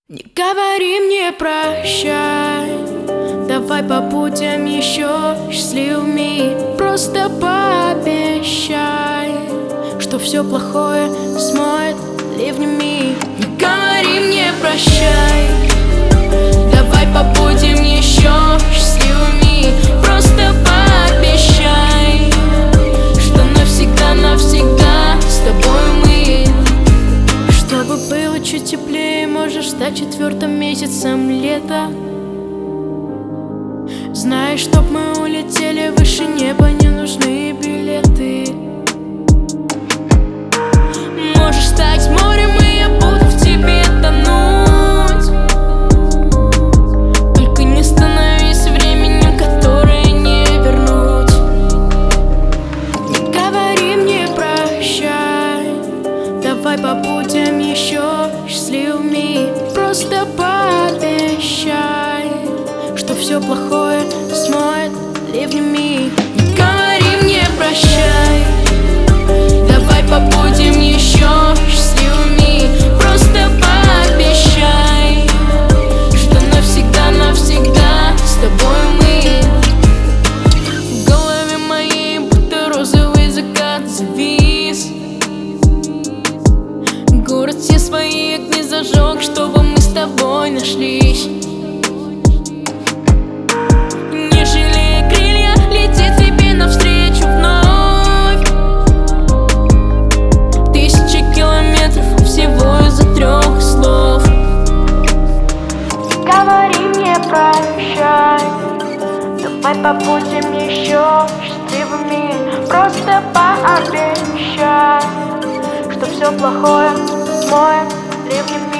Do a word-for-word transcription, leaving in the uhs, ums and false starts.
Не говори мне прощай, давай побудем еще счастливыми. Просто пообещай, что все плохое смоет ливнями. Не говори мне прощай, давай побудем еще счастливыми. Просто пообещай, что навсегда, навсегда с тобой мы. Чтобы было чуть теплее, можешь стать четвертым месяцем лета. Знаешь, чтоб мы улетели выше неба, не нужны билеты. Можешь стать морем, и я буду в тебе тонуть. Только не становись временем, которое не вернуть. Не говори мне прощай, давай побудем еще счастливыми. Просто пообещай, что все плохое смоет ливнями. Не говори мне прощай, давай побудем еще счастливыми. Просто пообещай, что навсегда, навсегда с тобой мы. В голове моей будто розовый закат завис. Город все свои огни зажег, чтобы мы с тобой нашлись. Не жалея крылья, летит тебе навстречу вновь. Тысячи километров всего из-за трех слов. Не говори мне прощай, давай побудем еще счастливыми. Просто пообещай, что все плохое смоет ливнями.